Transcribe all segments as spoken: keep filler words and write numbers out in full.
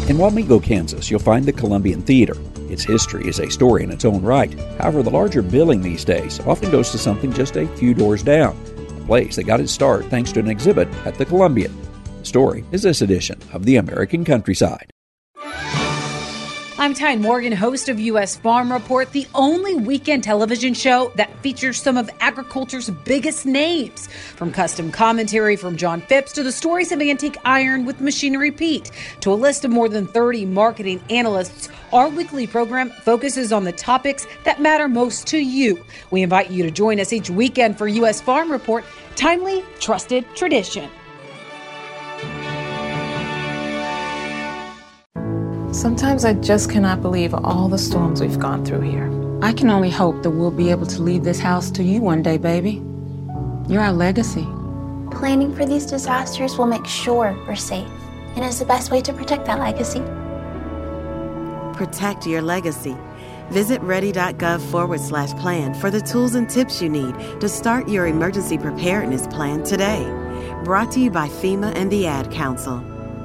In Wamego, Kansas, you'll find the Columbian Theater. Its history is a story in its own right. However, the larger billing these days often goes to something just a few doors down, a place that got its start thanks to an exhibit at the Columbian. The story is this edition of The American Countryside. I'm Tyne Morgan, host of U S Farm Report, the only weekend television show that features some of agriculture's biggest names. From custom commentary from John Phipps to the stories of antique iron with Machinery Pete to a list of more than thirty marketing analysts, our weekly program focuses on the topics that matter most to you. We invite you to join us each weekend for U S Farm Report, timely, trusted tradition. Sometimes I just cannot believe all the storms we've gone through here. I can only hope that we'll be able to leave this house to you one day, baby. You're our legacy. Planning for these disasters will make sure we're safe, and is the best way to protect that legacy. Protect your legacy. Visit ready.gov forward slash plan for the tools and tips you need to start your emergency preparedness plan today. Brought to you by FEMA and the Ad Council.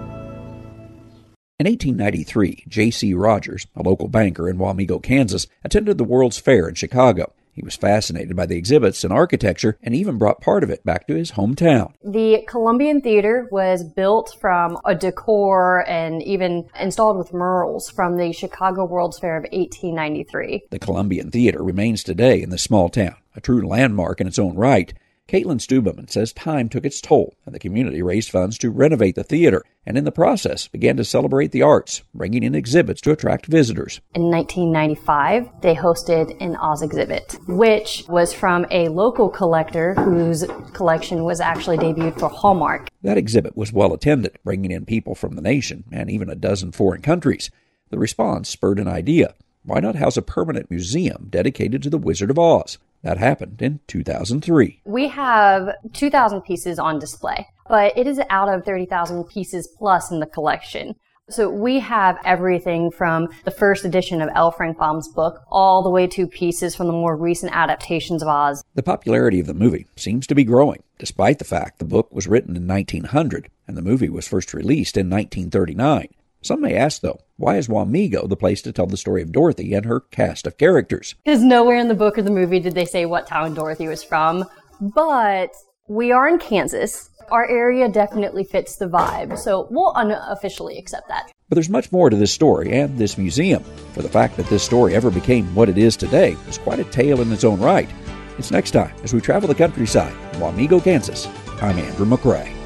In eighteen ninety-three, J C Rogers, a local banker in Wamego, Kansas, attended the World's Fair in Chicago. He was fascinated by the exhibits and architecture and even brought part of it back to his hometown. The Columbian Theater was built from a decor and even installed with murals from the Chicago World's Fair of eighteen ninety-three. The Columbian Theater remains today in the small town, a true landmark in its own right. Caitlin Stubeman says time took its toll, and the community raised funds to renovate the theater, and in the process began to celebrate the arts, bringing in exhibits to attract visitors. In nineteen ninety-five, they hosted an Oz exhibit, which was from a local collector whose collection was actually debuted for Hallmark. That exhibit was well attended, bringing in people from the nation and even a dozen foreign countries. The response spurred an idea. Why not house a permanent museum dedicated to the Wizard of Oz? That happened in two thousand three. We have two thousand pieces on display, but it is out of thirty thousand pieces plus in the collection. So we have everything from the first edition of L. Frank Baum's book all the way to pieces from the more recent adaptations of Oz. The popularity of the movie seems to be growing, despite the fact the book was written in nineteen hundred and the movie was first released in nineteen thirty-nine. Some may ask, though, why is Wamego the place to tell the story of Dorothy and her cast of characters? Because nowhere in the book or the movie did they say what town Dorothy was from. But we are in Kansas. Our area definitely fits the vibe, so we'll unofficially accept that. But there's much more to this story and this museum. For the fact that this story ever became what it is today is quite a tale in its own right. It's next time as we travel the countryside in Wamego, Kansas. I'm Andrew McRae.